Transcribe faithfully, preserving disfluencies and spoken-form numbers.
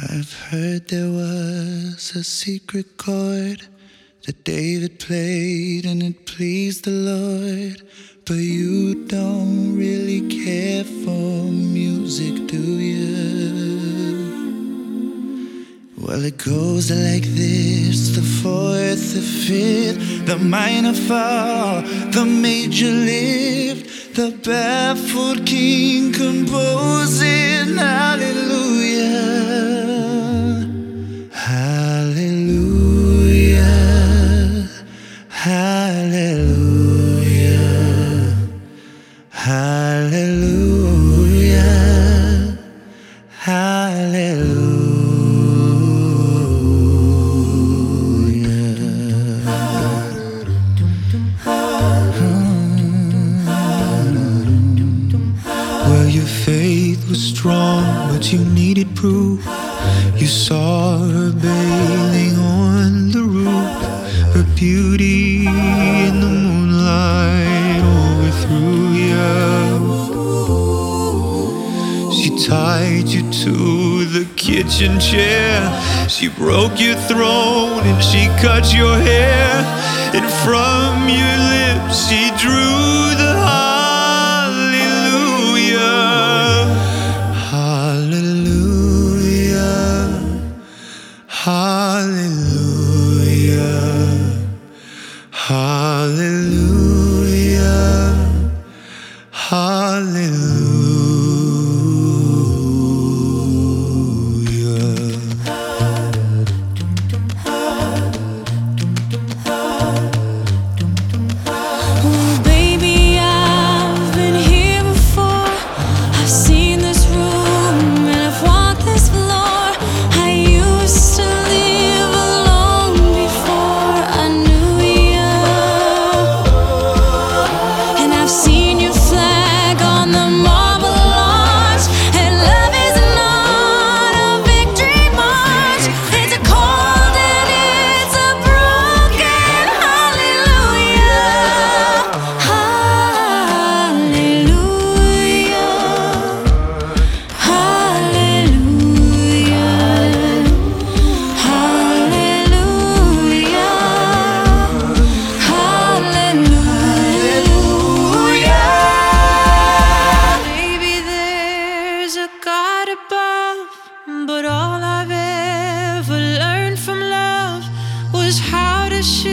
I've heard there was a secret chord that David played and it pleased the Lord. But you don't really care for music, do you? Well, it goes like this: the fourth, the fifth, the minor fall, the major lift, the baffled king composing hallelujah, hallelujah, hallelujah, hallelujah, hallelujah. Well, your faith was strong, but you needed proof. You saw her bathing on the roof, her beauty in the moonlight overthrew you. She tied you to the kitchen chair, she broke your throne and she cut your hair, and from your lips she drew the hallelujah, hallelujah, hallelujah, hallelujah, hallelujah. But all I've ever learned from love was how to shoot